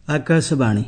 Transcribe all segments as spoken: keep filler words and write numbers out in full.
आकाशवाणी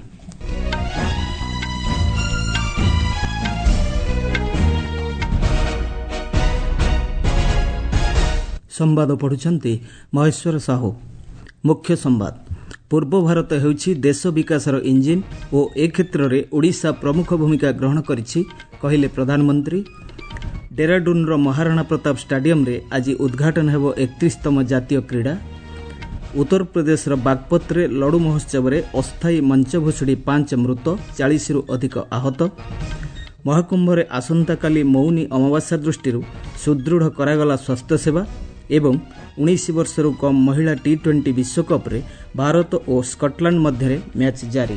संवाद पढ़ुछंती महेश्वर साहू। मुख्य संवाद। पूर्व भारत हेउछि देश विकासर इंजिन और ए क्षेत्र में ओडिशा प्रमुख भूमिका ग्रहण करिछि कहिले प्रधानमंत्री। डेराडूनर महाराणा प्रताप स्टाडियम रे आज उद्घाटन हेबो एकतीसतम जातीय क्रीड़ा। उत्तर प्रदेश बागपत्रे लड़ू महोत्सव में अस्थायी मंच भुशुड़ी पांच मृत चालीस रु अधिक आहत। महाकुंभ में आसंता काली मौनी अमावास्या दृष्टि सुदृढ़ करागला स्वास्थ्य सेवा एवं उन्नीस वर्षरू कम महिला टी ट्वेंटी विश्वकप रे भारत और स्कटलैंड मध्य मैच जारी।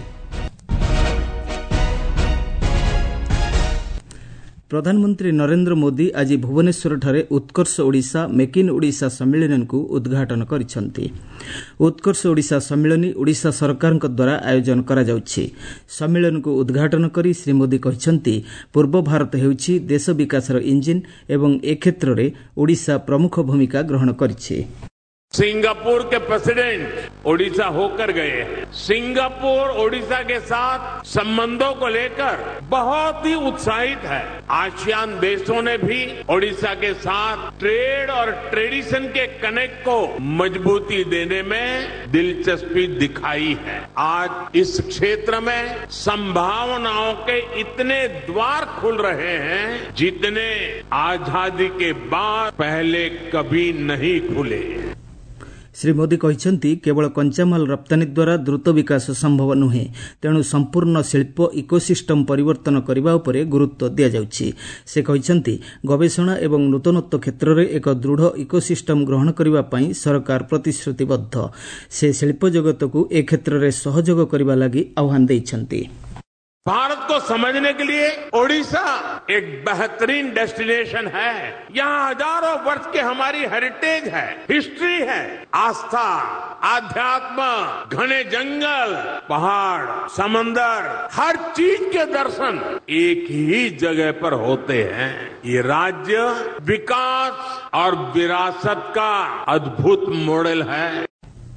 प्रधानमंत्री नरेंद्र मोदी आज भुवनेश्वर ठारे उत्कर्ष ओडिशा मेक इन ओडिशा सम्मेलन को उद्घाटन करिसेंती। उत्कर्ष ओडिशा सम्मेलन ओडिशा सरकार द्वारा आयोजन करा जाउछि। सम्मेलन को उद्घाटन करी श्री मोदी कहिसेंती पूर्व भारत हेउछि देश विकासर इंजिन एवं ए क्षेत्र में ओडिशा प्रमुख भूमिका ग्रहण करिछि। सिंगापुर के प्रेसिडेंट ओडिशा होकर गए हैं। सिंगापुर ओडिशा के साथ संबंधों को लेकर बहुत ही उत्साहित है। आसियान देशों ने भी ओडिशा के साथ ट्रेड और ट्रेडिशन के कनेक्ट को मजबूती देने में दिलचस्पी दिखाई है। आज इस क्षेत्र में संभावनाओं के इतने द्वार खुल रहे हैं जितने आजादी के बाद पहले कभी नहीं खुले। श्री मोदी कहिसेंती केवल कंचामाल रप्तानी द्वारा द्रुत विकास संभव नुहे, तेणु संपूर्ण शिल्प इकोसिस्टम परिवर्तन करने उपरे गुरुत्व दिया जाउछि। से कहिसेंती गवेषणा एवं नूतनत्व क्षेत्र में एक दृढ़ इकोसिस्टम ग्रहण करने पई सरकार प्रतिश्रुतिबद्ध। से शिल्प जगत को ए क्षेत्र में सहयोग करने लगी आह्वान देइछंती। भारत को समझने के लिए ओडिशा एक बेहतरीन डेस्टिनेशन है। यहाँ हजारों वर्ष के हमारी हेरिटेज है, हिस्ट्री है, आस्था, आध्यात्म, घने जंगल, पहाड़, समंदर, हर चीज के दर्शन एक ही जगह पर होते हैं। ये राज्य विकास और विरासत का अद्भुत मॉडल है।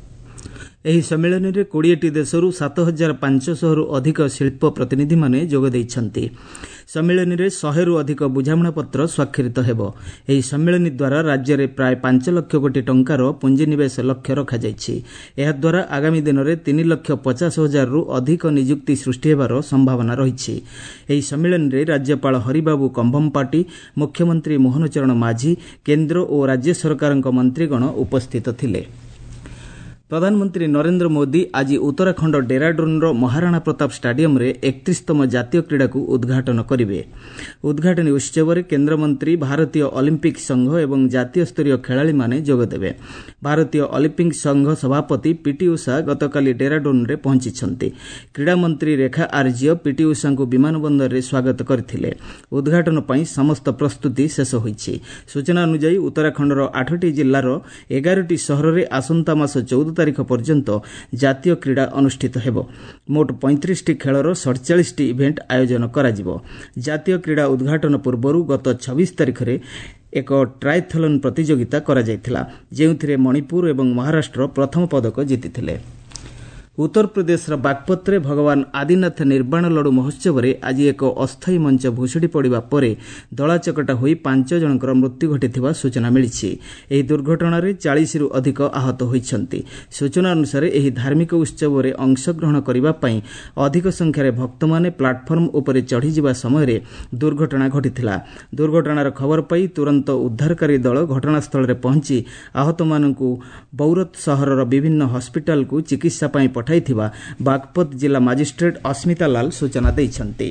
ଏହି ସମ୍ମିଳନୀରେ କୋଡ଼ିଏଟି ଦେଶରୁ ସାତ ହଜାର ପାଞ୍ଚଶହରୁ ଅଧିକ ଶିଳ୍ପ ପ୍ରତିନିଧି ମାନେ ଯୋଗ ଦେଇଛନ୍ତି। ସମ୍ମିଳନୀରେ ଶହେରୁ ଅଧିକ ବୁଝାମଣାପତ୍ର ସ୍ୱାକ୍ଷରିତ ହେବ। ଏହି ସମ୍ମିଳନୀ ଦ୍ୱାରା ରାଜ୍ୟରେ ପ୍ରାୟ ପାଞ୍ଚ ଲକ୍ଷ କୋଟି ଟଙ୍କାର ପୁଞ୍ଜିନିବେଶ ଲକ୍ଷ୍ୟ ରଖାଯାଇଛି। ଏହାଦ୍ୱାରା ଆଗାମୀ ଦିନରେ ତିନି ଲକ୍ଷ ପଚାଶ ହଜାରରୁ ଅଧିକ ନିଯୁକ୍ତି ସୃଷ୍ଟି ହେବାର ସମ୍ଭାବନା ରହିଛି। ଏହି ସମ୍ମିଳନୀରେ ରାଜ୍ୟପାଳ ହରିବାବୁ କମ୍ଭମପାଟି, ମୁଖ୍ୟମନ୍ତ୍ରୀ ମୋହନ ଚରଣ ମାଝୀ, କେନ୍ଦ୍ର ଓ ରାଜ୍ୟ ସରକାରଙ୍କ ମନ୍ତ୍ରୀଗଣ ଉପସ୍ଥିତ ଥିଲେ। प्रधानमंत्री नरेंद्र मोदी आज उत्तराखंड डेराडूनर महाराणा प्रताप स्टाडियम रे एकतीसतम जातीय क्रीड़ा को उद्घाटन करेंगे। उद्घाटनी उत्सव में केन्द्रमंत्री भारतीय ओलंपिक संघ एवं जातीय स्तरीय खेलाड़ी माने जोगदेवे। भारतीय ओलंपिक संघ सभापति पीटी उषा गतकाली डेराडून रे पहुंची। क्रीड़ा मंत्री रेखा आर्य पीटी उषा को विमान बंदर रे स्वागत करथिले। उद्घाटन पई समस्त प्रस्तुति शेष होईछि। सूचना अनुसार उत्तराखंडर आठटी जिल्लार एगारटी सहर में आसंता मास चौदह तारीख पर्यंत जातीय क्रीड़ा अनुष्ठित हेबो। मोट पैंतीस टी खेलर सड़चाश टी इवेंट आयोजन कराजिबो। जातीय क्रीड़ा उद्घाटन पूर्व गत छब्बीस तारीख रे एक ट्रायथलन प्रतियोगिता करा जायथिला, जेउथिरे मणिपुर एवं महाराष्ट्र प्रथम पदक जीतिथिले। उत्तर प्रदेश बागपत्रे भगवान आदिनाथ निर्वाण लड़ू महोत्सव में आज एक अस्थायी मंच भुशुड़ी पड़ा पर दलाचकटा हो पांच जनकर मृत्यु घटी सूचना मिली। यह दुर्घटना चालीस रु अधिक आहत होती। सूचना अनुसार यह धार्मिक उत्सव में अंशग्रहण करने अधिक संख्यार भक्त मैंने प्लाटफर्म उपर चढ़ी जावा समय दुर्घटना घटी। दुर्घटनार खबर पाई तुरंत उद्धारकारी दल घटनास्थल में पहुंची आहत मानक बौरत सहरर विभिन्न हस्पिटाल को चिकित्सा पठाइथिबा बागपत जिला मजिस्ट्रेट अस्मिता लाल सूचना दैछन्ति।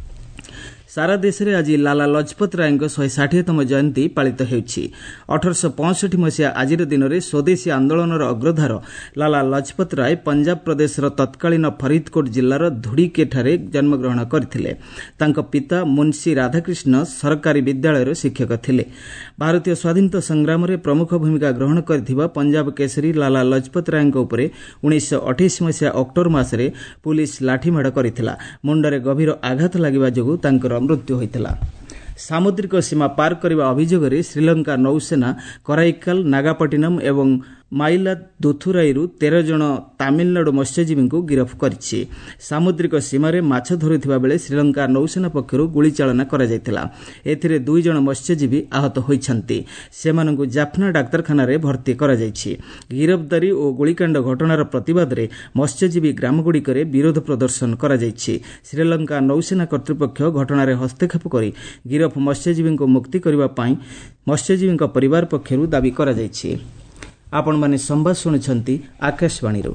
सारा देश में आज लाला लजपत राय शहे षाठिएतम जयंती पालित होउछि। अठरश पैंसठ मसीहा आज दिन में स्वदेशी आंदोलनर अग्रधार लाला लजपत राय पंजाब प्रदेश तत्कालीन फरीदकोट जिलार धुड़ीकेठारे जन्मग्रहण करथिले। तांको पिता मुंशी राधाकृष्ण सरकारी विद्यालय शिक्षक थिले। भारतीय स्वाधीनता संग्राम में प्रमुख भूमिका ग्रहण करथिबा पंजाब केसरी लाला लजपत राय उपरे उन्नीस अठाईस मसीहा अक्टोबर मासरे पुलिस लाठीमाड़ करथिला। मुंडरे गभीर आघात लागिबा जोगु तांकर मृत्यु होइतिला। सामुद्रिक सीमा पार करने अभियोग में श्रीलंका नौसेना कराईकाल, नागापट्टिनम एवं ମାଇଲାଦୁଥୁରାଇରୁ ତେର ଜଣ ତାମିଲନାଡୁ ମତ୍ସ୍ୟଜୀବୀଙ୍କୁ ଗିରଫ କରିଛି। ସାମୁଦ୍ରିକ ସୀମାରେ ମାଛ ଧରୁଥିବା ବେଳେ ଶ୍ରୀଲଙ୍କା ନୌସେନା ପକ୍ଷରୁ ଗୁଳିଚାଳନା କରାଯାଇଥିଲା। ଏଥିରେ ଦୁଇ ଜଣ ମତ୍ସ୍ୟଜୀବୀ ଆହତ ହୋଇଛନ୍ତି। ସେମାନଙ୍କୁ ଜାଫନା ଡାକ୍ତରଖାନାରେ ଭର୍ତ୍ତି କରାଯାଇଛି। ଗିରଫଦାରୀ ଓ ଗୁଳିକାଣ୍ଡ ଘଟଣାର ପ୍ରତିବାଦରେ ମତ୍ସ୍ୟଜୀବୀ ଗ୍ରାମଗୁଡ଼ିକରେ ବିରୋଧ ପ୍ରଦର୍ଶନ କରାଯାଇଛି। ଶ୍ରୀଲଙ୍କା ନୌସେନା କର୍ତ୍ତୃପକ୍ଷ ଘଟଣାରେ ହସ୍ତକ୍ଷେପ କରି ଗିରଫ ମତ୍ସ୍ୟଜୀବୀଙ୍କୁ ମୁକ୍ତି କରିବା ପାଇଁ ମତ୍ସ୍ୟଜୀବୀଙ୍କ ପରିବାର ପକ୍ଷରୁ ଦାବି କରାଯାଇଛି। ଆପଣମାନେ ସମ୍ବାଦ ଶୁଣୁଛନ୍ତି ଆକାଶବାଣୀରୁ।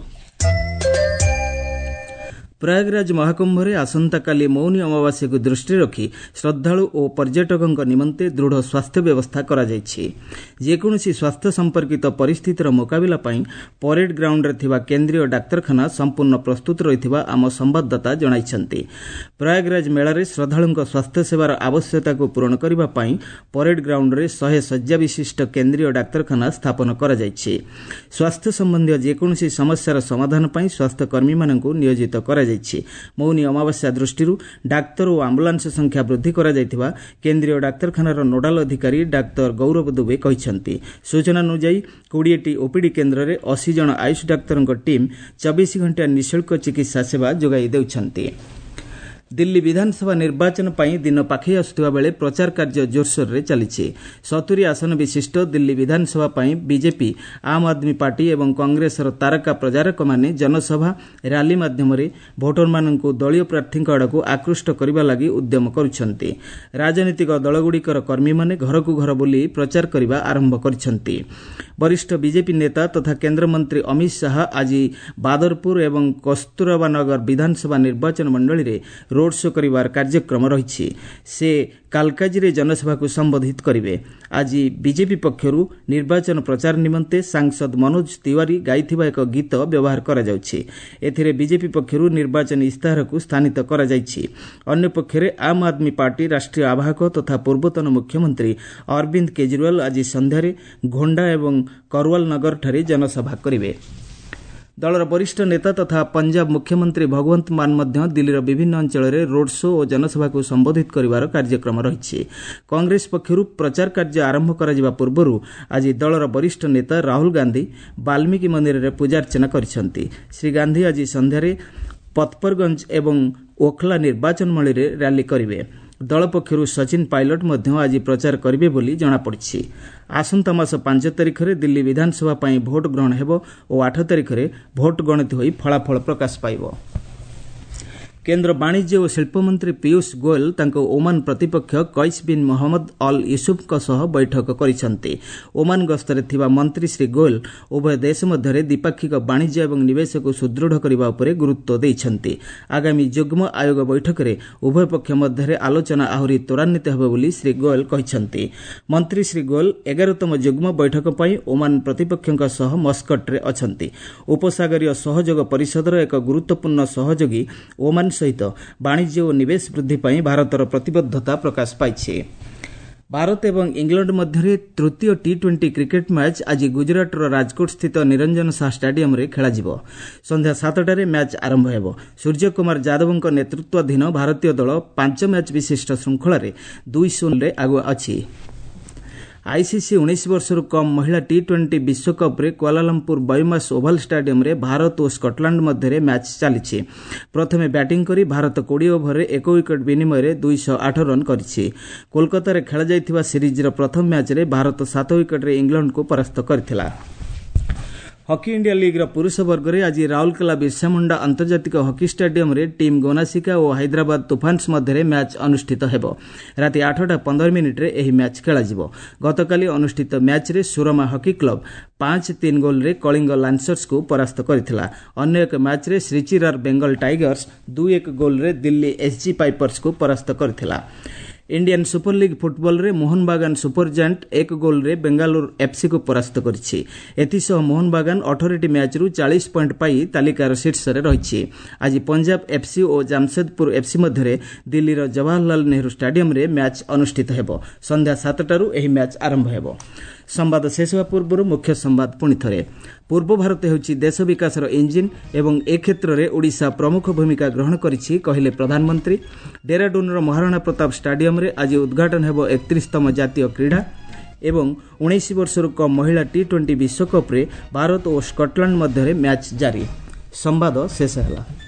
ପ୍ରୟାଗରାଜ ମହାକୁମ୍ଭରେ ଆସନ୍ତାକାଲି ମୌନି ଅମାବାସ୍ୟାକୁ ଦୃଷ୍ଟିରେ ରଖି ଶ୍ରଦ୍ଧାଳୁ ଓ ପର୍ଯ୍ୟଟକଙ୍କ ନିମନ୍ତେ ଦୃଢ଼ ସ୍ୱାସ୍ଥ୍ୟ ବ୍ୟବସ୍ଥା କରାଯାଇଛି। ଯେକୌଣସି ସ୍ୱାସ୍ଥ୍ୟ ସମ୍ପର୍କିତ ପରିସ୍ଥିତିର ମୁକାବିଲା ପାଇଁ ପରେଡ୍ ଗ୍ରାଉଣ୍ଡରେ ଥିବା କେନ୍ଦ୍ରୀୟ ଡାକ୍ତରଖାନା ସମ୍ପୂର୍ଣ୍ଣ ପ୍ରସ୍ତୁତ ରହିଥିବା ଆମ ସମ୍ବାଦଦାତା ଜଣାଇଛନ୍ତି। ପ୍ରୟାଗରାଜ ମେଳାରେ ଶ୍ରଦ୍ଧାଳୁଙ୍କ ସ୍ୱାସ୍ଥ୍ୟସେବାର ଆବଶ୍ୟକତାକୁ ପୂରଣ କରିବା ପାଇଁ ପରେଡ୍ ଗ୍ରାଉଣ୍ଡରେ ଶହେ ଶଯ୍ୟା ବିଶିଷ୍ଟ କେନ୍ଦ୍ରୀୟ ଡାକ୍ତରଖାନା ସ୍ଥାପନ କରାଯାଇଛି। ସ୍ୱାସ୍ଥ୍ୟ ସମ୍ବନ୍ଧୀୟ ଯେକୌଣସି ସମସ୍ୟାର ସମାଧାନ ପାଇଁ ସ୍ୱାସ୍ଥ୍ୟକର୍ମୀମାନଙ୍କୁ ନିୟୋଜିତ କରାଯାଇଛି। ମୌନି ଅମାବାସ୍ୟା ଦୃଷ୍ଟିରୁ ଡାକ୍ତର ଓ ଆମ୍ବୁଲାନ୍ସ ସଂଖ୍ୟା ବୃଦ୍ଧି କରାଯାଇଥିବା କେନ୍ଦ୍ରୀୟ ଡାକ୍ତରଖାନାର ନୋଡାଲ ଅଧିକାରୀ ଡାକ୍ତର ଗୌରବ ଦୁବେ କହିଛନ୍ତି। ସୂଚନା ଅନୁଯାୟୀ କୋଡ଼ିଏଟି ଓପିଡି କେନ୍ଦ୍ରରେ ଅଶୀ ଜଣ ଆୟୁଷ ଡାକ୍ତରଙ୍କ ଟିମ୍ ଚବିଶ ଘଣ୍ଟିଆ ନିଃଶୁଳ୍କ ଚିକିତ୍ସା ସେବା ଯୋଗାଇ ଦେଉଛନ୍ତି। ଦିଲ୍ଲୀ ବିଧାନସଭା ନିର୍ବାଚନ ପାଇଁ ଦିନ ପାଖେଇ ଆସୁଥିବା ବେଳେ ପ୍ରଚାର କାର୍ଯ୍ୟ ଜୋରସୋରରେ ଚାଲିଛି। ସତୁରୀ ଆସନ ବିଶିଷ୍ଟ ଦିଲ୍ଲୀ ବିଧାନସଭା ପାଇଁ ବିଜେପି, ଆମ୍ ଆଦମୀ ପାର୍ଟି ଏବଂ କଂଗ୍ରେସର ତାରକା ପ୍ରଚାରକମାନେ ଜନସଭା, ର୍ୟାଲି ମାଧ୍ୟମରେ ଭୋଟରମାନଙ୍କୁ ଦଳୀୟ ପ୍ରାର୍ଥୀଙ୍କ ଆଡ଼କୁ ଆକୃଷ୍ଟ କରିବା ଲାଗି ଉଦ୍ୟମ କରୁଛନ୍ତି। ରାଜନୈତିକ ଦଳଗୁଡ଼ିକର କର୍ମୀମାନେ ଘରକୁ ଘର ବୁଲି ପ୍ରଚାର କରିବା ଆରମ୍ଭ କରିଛନ୍ତି। ବରିଷ୍ଠ ବିଜେପି ନେତା ତଥା କେନ୍ଦ୍ରମନ୍ତ୍ରୀ ଅମିତ ଶାହା ଆଜି ବାଦରପୁର ଏବଂ କସ୍ତୁରବାନଗର ବିଧାନସଭା ନିର୍ବାଚନ ମଣ୍ଡଳୀରେ ରୋଡ୍ ଶୋ କରିବାର କାର୍ଯ୍ୟକ୍ରମ ରହିଛି। ସେ କାଲକାଜିରେ ଜନସଭାକୁ ସମ୍ବୋଧିତ କରିବେ। ଆଜି ବିଜେପି ପକ୍ଷରୁ ନିର୍ବାଚନ ପ୍ରଚାର ନିମନ୍ତେ ସାଂସଦ ମନୋଜ ତିୱାରୀ ଗାଇଥିବା ଏକ ଗୀତ ବ୍ୟବହାର କରାଯାଉଛି। ଏଥିରେ ବିଜେପି ପକ୍ଷରୁ ନିର୍ବାଚନୀ ଇସ୍ତାହାରକୁ ସ୍ଥାନିତ କରାଯାଇଛି। ଅନ୍ୟପକ୍ଷରେ ଆମ୍ ଆଦମୀ ପାର୍ଟି ରାଷ୍ଟ୍ରୀୟ ଆବାହକ ତଥା ପୂର୍ବତନ ମୁଖ୍ୟମନ୍ତ୍ରୀ ଅରବିନ୍ଦ କେଜରିୱାଲ ଆଜି ସନ୍ଧ୍ୟାରେ ଘୋଣ୍ଡା ଏବଂ କରୱାଲ ନଗରଠାରେ ଜନସଭା କରିବେ। ଦଳର ବରିଷ୍ଠ ନେତା ତଥା ପଞ୍ଜାବ ମୁଖ୍ୟମନ୍ତ୍ରୀ ଭଗବନ୍ତ ମାନ ମଧ୍ୟ ଦିଲ୍ଲୀର ବିଭିନ୍ନ ଅଞ୍ଚଳରେ ରୋଡ୍ ଶୋ ଓ ଜନସଭାକୁ ସମ୍ବୋଧିତ କରିବାର କାର୍ଯ୍ୟକ୍ରମ ରହିଛି। କଂଗ୍ରେସ ପକ୍ଷରୁ ପ୍ରଚାର କାର୍ଯ୍ୟ ଆରମ୍ଭ କରାଯିବା ପୂର୍ବରୁ ଆଜି ଦଳର ବରିଷ୍ଠ ନେତା ରାହୁଲ ଗାନ୍ଧୀ ବାଲ୍ମିକୀ ମନ୍ଦିରରେ ପୂଜାର୍ଚ୍ଚନା କରିଛନ୍ତି। ଶ୍ରୀ ଗାନ୍ଧୀ ଆଜି ସନ୍ଧ୍ୟାରେ ପତପରଗଞ୍ଜ ଏବଂ ଓଖଲା ନିର୍ବାଚନ ମଣ୍ଡଳୀରେ ର୍ୟାଲି କରିବେ। ଦଳ ପକ୍ଷରୁ ସଚିନ ପାଇଲଟ ମଧ୍ୟ ଆଜି ପ୍ରଚାର କରିବେ ବୋଲି ଜଣାପଡ଼ିଛି। ଆସନ୍ତା ମାସ ପାଞ୍ଚ ତାରିଖରେ ଦିଲ୍ଲୀ ବିଧାନସଭା ପାଇଁ ଭୋଟ୍ ଗ୍ରହଣ ହେବ ଓ ଆଠ ତାରିଖରେ ଭୋଟ୍ ଗଣତି ହୋଇ ଫଳାଫଳ ପ୍ରକାଶ ପାଇବ। କେନ୍ଦ୍ର ବାଣିଜ୍ୟ ଓ ଶିଳ୍ପମନ୍ତ୍ରୀ ପୀୟୁଷ ଗୋୟଲ ତାଙ୍କ ଓମାନ ପ୍ରତିପକ୍ଷ କୈସ୍ ବିନ୍ ମହମ୍ମଦ ଅଲ୍ ୟୁସୁଫଙ୍କ ସହ ବୈଠକ କରିଛନ୍ତି। ଓମାନ ଗସ୍ତରେ ଥିବା ମନ୍ତ୍ରୀ ଶ୍ରୀ ଗୋୟଲ ଉଭୟ ଦେଶ ମଧ୍ୟରେ ଦ୍ୱିପାକ୍ଷିକ ବାଣିଜ୍ୟ ଏବଂ ନିବେଶକୁ ସୁଦୃଢ଼ କରିବା ଉପରେ ଗୁରୁତ୍ୱ ଦେଇଛନ୍ତି। ଆଗାମୀ ଯୁଗ୍ମ ଆୟୋଗ ବୈଠକରେ ଉଭୟ ପକ୍ଷ ମଧ୍ୟରେ ଆଲୋଚନା ଆହୁରି ତ୍ୱରାନ୍ୱିତ ହେବ ବୋଲି ଶ୍ରୀ ଗୋୟଲ କହିଛନ୍ତି। ମନ୍ତ୍ରୀ ଶ୍ରୀ ଗୋୟଲ ଏଗାରତମ ଯୁଗ୍ମ ବୈଠକ ପାଇଁ ଓମାନ ପ୍ରତିପକ୍ଷଙ୍କ ସହ ମସ୍କଟରେ ଅଛନ୍ତି। ଉପସାଗରୀୟ ସହଯୋଗ ପରିଷଦର ଏକ ଗୁରୁତ୍ୱପୂର୍ଣ୍ଣ ସହଯୋଗୀ ଓମାନ ସହିତ ବାଣିଜ୍ୟ ଓ ନିବେଶ ବୃଦ୍ଧି ପାଇଁ ଭାରତର ପ୍ରତିବଦ୍ଧତା ପ୍ରକାଶ ପାଇଛି। ଭାରତ ଏବଂ ଇଂଲଣ୍ଡ ମଧ୍ୟରେ ତୃତୀୟ ଟି ଟ୍ୱେଣ୍ଟି କ୍ରିକେଟ୍ ମ୍ୟାଚ୍ ଆଜି ଗୁଜରାଟର ରାଜକୋଟସ୍ଥିତ ନିରଞ୍ଜନ ଶାହା ଷ୍ଟାଡିୟମରେ ଖେଳାଯିବ। ସନ୍ଧ୍ୟା ସାତଟାରେ ମ୍ୟାଚ୍ ଆରମ୍ଭ ହେବ। ସୂର୍ଯ୍ୟକୁମାର ଯାଦବଙ୍କ ନେତୃତ୍ୱାଧୀନ ଭାରତୀୟ ଦଳ ପାଞ୍ଚ ମ୍ୟାଚ୍ ବିଶିଷ୍ଟ ଶୃଙ୍ଖଳାରେ ଦୁଇ ଶୂନରେ ଆଗୁଆ ଅଛି। ଆଇସିସି ଉଣେଇଶ ବର୍ଷରୁ କମ୍ ମହିଳା ଟି ଟ୍ୱେଣ୍ଟି ବିଶ୍ୱକପ୍ରେ କୁଆଲାଲମ୍ପୁର ବୟୋମାସ ଓଭାଲ ଷ୍ଟାଡିୟମରେ ଭାରତ ଓ ସ୍କଟଲାଣ୍ଡ ମଧ୍ୟରେ ମ୍ୟାଚ୍ ଚାଲିଛି। ପ୍ରଥମେ ବ୍ୟାଟିଂ କରି ଭାରତ କୋଡ଼ିଏ ଓଭରରେ ଏକ ୱିକେଟ୍ ବିନିମୟରେ ଦୁଇଶହ ଆଠ ରନ୍ କରିଛି। କୋଲକାତାରେ ଖେଳାଯାଇଥିବା ସିରିଜ୍ର ପ୍ରଥମ ମ୍ୟାଚ୍ରେ ଭାରତ ସାତ ୱିକେଟ୍ରେ ଇଂଲଣ୍ଡକୁ ପରାସ୍ତ କରିଥିଲା। ହକି ଇଣ୍ଡିଆ ଲିଗ୍ର ପୁରୁଷ ବର୍ଗରେ ଆଜି ରାଉରକେଲା ବିର୍ସାମୁଣ୍ଡା ଆନ୍ତର୍ଜାତିକ ହକି ଷ୍ଟାଡିୟମରେ ଟିମ୍ ଗୋନାସିକା ଓ ହାଇଦ୍ରାବାଦ ତୁଫାନ୍ସ ମଧ୍ୟରେ ମ୍ୟାଚ୍ ଅନୁଷ୍ଠିତ ହେବ। ରାତି ଆଠଟା ପନ୍ଦର ମିନିଟ୍ରେ ଏହି ମ୍ୟାଚ୍ ଖେଳାଯିବ। ଗତକାଲି ଅନୁଷ୍ଠିତ ମ୍ୟାଚ୍ରେ ସୁରମା ହକି କ୍ଲବ ପାଞ୍ଚ ତିନି ଗୋଲ୍ରେ କଳିଙ୍ଗ ଲାନ୍ସର୍ସକୁ ପରାସ୍ତ କରିଥିଲା। ଅନ୍ୟ ଏକ ମ୍ୟାଚ୍ରେ ଶ୍ରୀଚିରାର ବେଙ୍ଗଲ ଟାଇଗର୍ସ ଦୁଇ ଏକ ଗୋଲ୍ରେ ଦିଲ୍ଲୀ ଏସ୍ଜି ପାଇପର୍ସକୁ ପରାସ୍ତ କରିଥିଲା। ଇଣ୍ଡିଆନ୍ ସୁପର ଲିଗ୍ ଫୁଟବଲରେ ମୋହନ ବାଗାନ ସୁପର ଜାଏଣ୍ଟ ଏକ ଗୋଲ୍ରେ ବେଙ୍ଗାଲୁରୁ ଏଫ୍ସିକୁ ପରାସ୍ତ କରିଛି। ଏଥିସହ ମୋହନ ବାଗାନ ଅଠରଟି ମ୍ୟାଚ୍ରୁ ଚାଳିଶ ପଏଣ୍ଟ ପାଇ ତାଲିକାର ଶୀର୍ଷରେ ରହିଛି। ଆଜି ପଞ୍ଜାବ ଏଫ୍ସି ଓ ଜାମସେଦପୁର ଏଫ୍ସି ମଧ୍ୟରେ ଦିଲ୍ଲୀର ଜବାହରଲାଲ ନେହେରୁ ଷ୍ଟାଡିୟମରେ ମ୍ୟାଚ୍ ଅନୁଷ୍ଠିତ ହେବ। ସନ୍ଧ୍ୟା ସାତଟାରୁ ଏହି ମ୍ୟାଚ୍ ଆରମ୍ଭ ହେବ। ସମ୍ବାଦ ଶେଷ ହେବା ପୂର୍ବରୁ ମୁଖ୍ୟ ସମ୍ବାଦ ପୁଣି ଥରେ। ପୂର୍ବ ଭାରତ ହେଉଛି ଦେଶ ବିକାଶର ଇଞ୍ଜିନ୍ ଏବଂ ଏ କ୍ଷେତ୍ରରେ ଓଡ଼ିଶା ପ୍ରମୁଖ ଭୂମିକା ଗ୍ରହଣ କରିଛି କହିଲେ ପ୍ରଧାନମନ୍ତ୍ରୀ। ଡେରାଡୁନ୍ର ମହାରାଣା ପ୍ରତାପ ଷ୍ଟାଡିୟମରେ ଆଜି ଉଦ୍ଘାଟନ ହେବ ଏକତିରିଶତମ ଜାତୀୟ କ୍ରୀଡ଼ା। ଏବଂ उन्नीस वर्षर कम महिला टी ट्वेंटी विश्वकप्रे भारत और स्कटलैंड मध्य मैच जारी। संवाद शेष है।